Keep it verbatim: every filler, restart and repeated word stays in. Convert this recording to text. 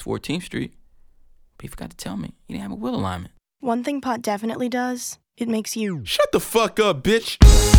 fourteenth Street. But he forgot to tell me he didn't have a wheel alignment. One thing pot definitely does, it makes you... Shut the fuck up, bitch!